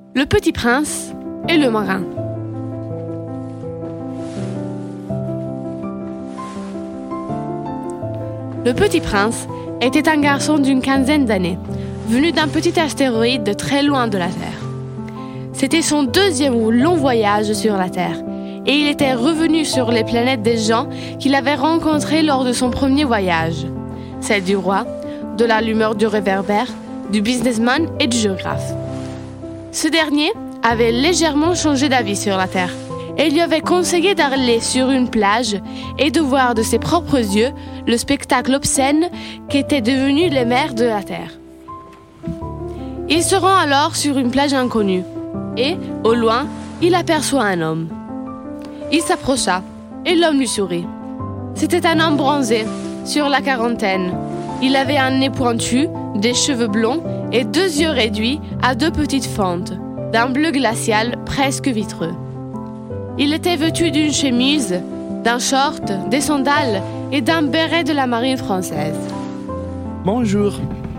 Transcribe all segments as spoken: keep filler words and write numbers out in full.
Le Petit Prince et le marin. Le Petit Prince était un garçon d'une quinzaine d'années, venu d'un petit astéroïde de très loin de la Terre. C'était son deuxième long voyage sur la Terre, et il était revenu sur les planètes des gens qu'il avait rencontrés lors de son premier voyage, celle du roi, de l'allumeur du réverbère, du businessman et du géographe. Ce dernier avait légèrement changé d'avis sur la Terre et lui avait conseillé d'aller sur une plage et de voir de ses propres yeux le spectacle obscène qu'étaient devenus les mers de la Terre. Il se rend alors sur une plage inconnue et, au loin, il aperçoit un homme. Il s'approcha et l'homme lui sourit. C'était un homme bronzé, sur la quarantaine. Il avait un nez pointu, des cheveux blonds et deux yeux réduits à deux petites fentes, d'un bleu glacial presque vitreux. Il était vêtu d'une chemise, d'un short, des sandales et d'un béret de la marine française. Bonjour.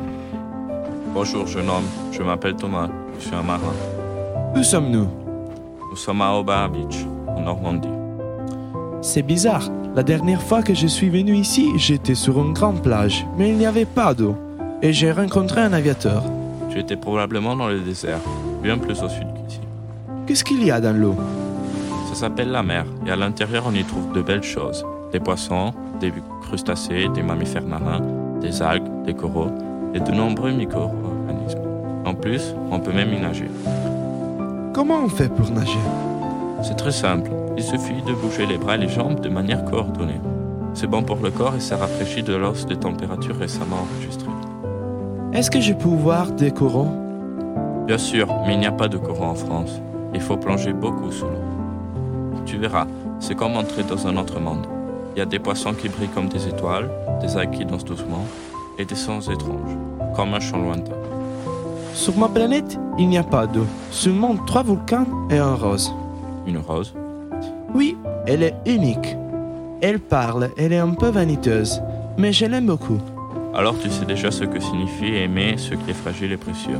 Bonjour jeune homme, je m'appelle Thomas, je suis un marin. Où sommes-nous? Nous sommes à Oba Beach, en Normandie. C'est bizarre. La dernière fois que je suis venu ici, j'étais sur une grande plage, mais il n'y avait pas d'eau. Et j'ai rencontré un aviateur. Tu étais probablement dans le désert, bien plus au sud qu'ici. Qu'est-ce qu'il y a dans l'eau? Ça s'appelle la mer, et à l'intérieur on y trouve de belles choses. Des poissons, des crustacés, des mammifères marins, des algues, des coraux, et de nombreux micro-organismes. En plus, on peut même y nager. Comment on fait pour nager? C'est très simple, il suffit de bouger les bras et les jambes de manière coordonnée. C'est bon pour le corps et ça rafraîchit de l'os des températures récemment enregistrées. Est-ce que je peux voir des coraux? Bien sûr, mais il n'y a pas de coraux en France. Il faut plonger beaucoup sous l'eau. Tu verras, c'est comme entrer dans un autre monde. Il y a des poissons qui brillent comme des étoiles, des algues qui dansent doucement, et des sons étranges, comme un chant lointain. Sur ma planète, il n'y a pas d'eau. Seulement trois volcans et un rose. Une rose? Oui, elle est unique. Elle parle, elle est un peu vaniteuse, mais je l'aime beaucoup. Alors tu sais déjà ce que signifie aimer ce qui est fragile et précieux.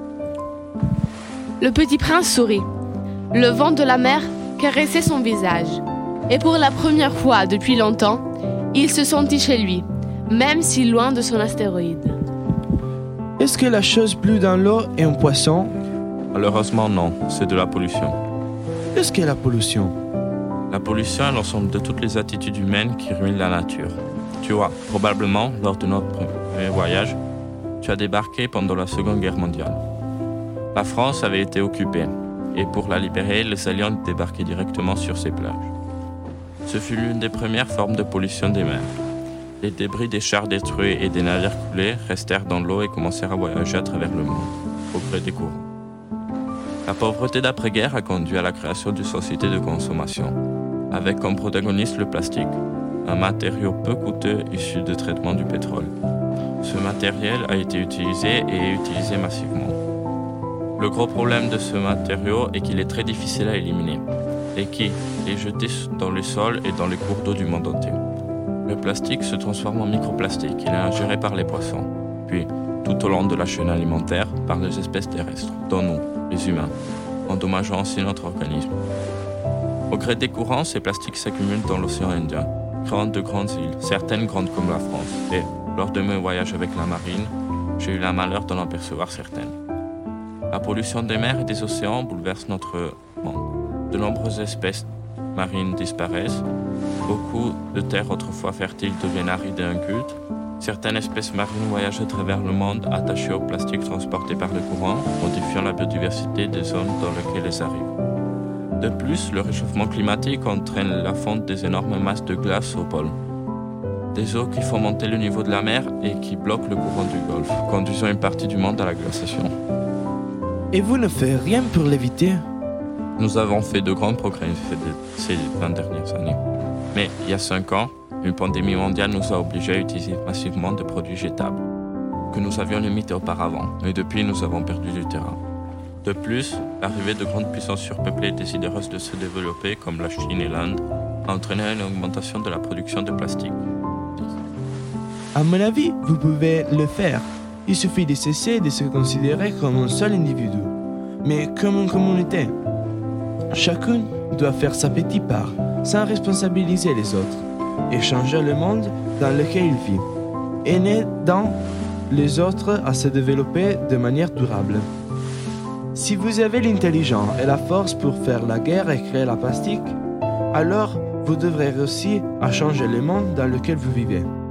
Le Petit Prince sourit. Le vent de la mer caressait son visage. Et pour la première fois depuis longtemps, il se sentit chez lui, même si loin de son astéroïde. Est-ce que la chose bleue dans l'eau est un poisson? Malheureusement non, c'est de la pollution. Qu'est-ce qu'est la pollution? La pollution est l'ensemble de toutes les attitudes humaines qui ruinent la nature. Tu vois, probablement, lors de notre premier voyage, tu as débarqué pendant la Seconde Guerre mondiale. La France avait été occupée, et pour la libérer, les Alliés débarquaient directement sur ses plages. Ce fut l'une des premières formes de pollution des mers. Les débris des chars détruits et des navires coulés restèrent dans l'eau et commencèrent à voyager à travers le monde, au gré des courants. La pauvreté d'après-guerre a conduit à la création d'une société de consommation, avec comme protagoniste le plastique, un matériau peu coûteux issu de traitement du pétrole. Ce matériel a été utilisé et est utilisé massivement. Le gros problème de ce matériau est qu'il est très difficile à éliminer et qui est jeté dans les sols et dans les cours d'eau du monde entier. Le plastique se transforme en microplastique, il est ingéré par les poissons, puis tout au long de la chaîne alimentaire par les espèces terrestres, dont nous, les humains, endommageant aussi notre organisme. Au gré des courants, ces plastiques s'accumulent dans l'océan Indien, créant de grandes îles, certaines grandes comme la France. Et, lors de mes voyages avec la marine, j'ai eu le malheur d'en apercevoir certaines. La pollution des mers et des océans bouleverse notre monde. De nombreuses espèces marines disparaissent, beaucoup de terres autrefois fertiles deviennent arides et incultes, certaines espèces marines voyagent à travers le monde attachées au plastique transporté par le courant, modifiant la biodiversité des zones dans lesquelles elles arrivent. De plus, le réchauffement climatique entraîne la fonte des énormes masses de glace au pôle. Des eaux qui font monter le niveau de la mer et qui bloquent le courant du Golfe, conduisant une partie du monde à la glaciation. Et vous ne faites rien pour l'éviter? Nous avons fait de grands progrès ces vingt dernières années. Mais il y a cinq ans, une pandémie mondiale nous a obligés à utiliser massivement des produits jetables, que nous avions limités auparavant, et depuis nous avons perdu du terrain. De plus, l'arrivée de grandes puissances surpeuplées désireuses de se développer, comme la Chine et l'Inde, a entraîné une augmentation de la production de plastique. À mon avis, vous pouvez le faire. Il suffit de cesser de se considérer comme un seul individu. mais comme une communauté. Chacun doit faire sa petite part, sans responsabiliser les autres, et changer le monde dans lequel il vit, et aidant les autres à se développer de manière durable. Si vous avez l'intelligence et la force pour faire la guerre et créer la plastique, alors vous devrez réussir à changer le monde dans lequel vous vivez.